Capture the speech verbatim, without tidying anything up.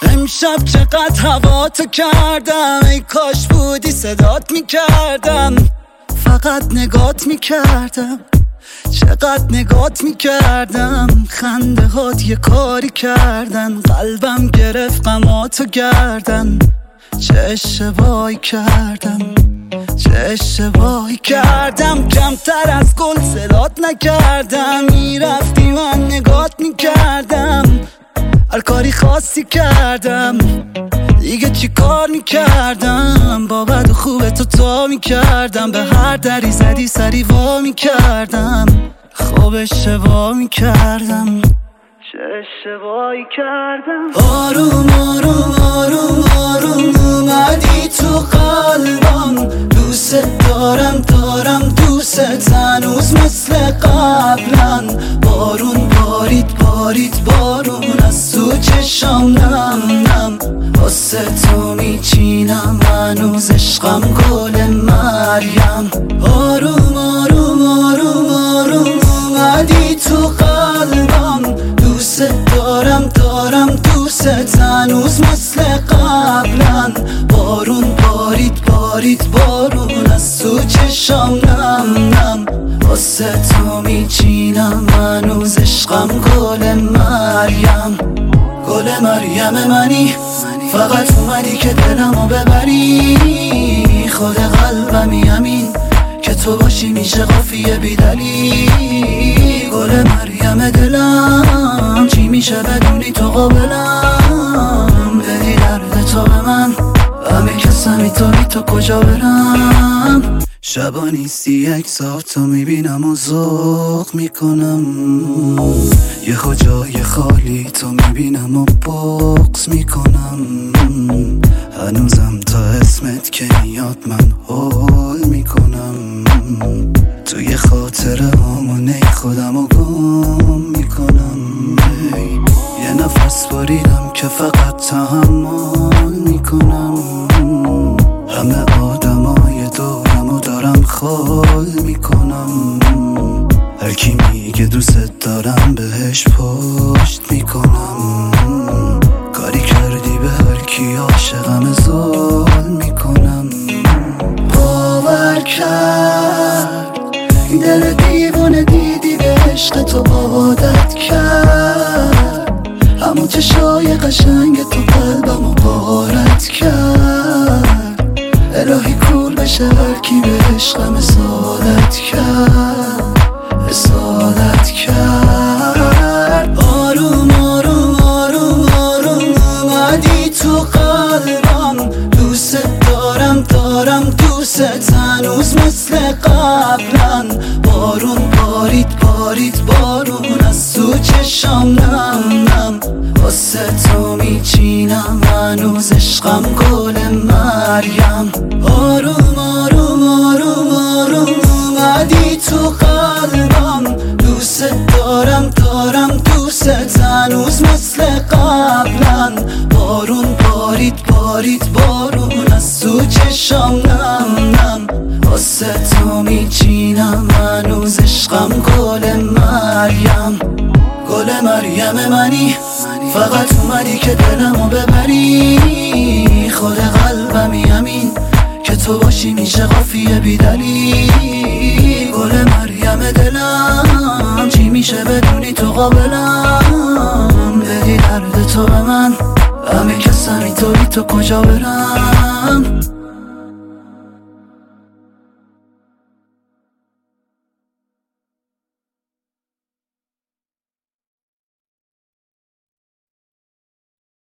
امشب چقدر هوا تو کردم، ای کاش بودی صدات میکردم. فقط نگات میکردم، چقدر نگات میکردم. خنده هات یه کاری کردن، قلبم گرفت غماتو گردن. چه اشتباهی کردم، چه اشتباهی کردم. کمتر از گل صدات نکردم، میرفتی من نگات میکردم. هر کاری خاصی کردم، دیگه چی کار میکردم. با بد و خوب تو تا میکردم، به هر دری زدی سری وا میکردم. خوب اشتباه میکردم، چه اشتباهی کردم. آروم آروم آروم آروم اومدی تو قلبم. دوست دارم دارم دوست هنوز مثل قبلا. بارون بارید بارید بارون از تو چشام نم نم. واسه تو میچینم هنوز عشقم گل مریم. آروم آروم آروم آروم اومدی تو قلبم. دوست دارم دارم دوست هنوز مثل قبلا. بارون بارید بارید بارون از تو چشام نم نم. واسه تو میچینم هنوز عشقم گل مریم. گل مریم منی، فقط اومدی که دلمو ببری. خود قلبمی همین که تو باشی میشه قافیه بیدلی. گل مریم دلم چی میشه بدونی تو قابلم. بدی درد تو به من، همه کسمی تو بی تو کجا برم. شبا نیستی یک ساعت تو میبینم و ذوق میکنم. یه جای خالی تو میبینم و بغض میکنم. هنوزم تا اسمت که میاد من هول میکنم. توی خاطره همونه خودم و گم میکنم. یه نفس باریدم که فقط تحمل میکنم. همه آدمای دورم و دارم خال میکنم. هر کی میگه دوست دارم بهش پشت میکنم. کاری کردی به هر کی عاشقم ظلم میکنم. باور کرد این دل دیوونه دیدی به عشق تو عادت کرد. همون چشای قشنگ تو قلبمو غارت کرد. الهی کول بشه هر کی به عشقم اصالت کرد، اصالت کرد. آروم آروم آروم آروم اومدی تو قلبم. دوست دارم دارم دوست هنوز مثل قبلا. بارون بارید بارید بارون از تو چشام نم نم. واسه تو میچینم هنوز عشقم گل مریم. آروم آروم آروم آروم اومدی تو قلبم. دوست دارم دارم دوست هنوز مثل قبلا. بارون بارید بارید بارون از تو چشام نم نم. واسه تو میچینم هنوز عشقم گل مریم. گل مریم منی، فقط اومدی که دلمو ببری. خود قلبمی همین که تو باشی میشه قافیه بیدلی. گل مریم دلم چی میشه بدونی تو قابلم. بدی درد تو به من، همه کسمی تو بی تو کجا برم.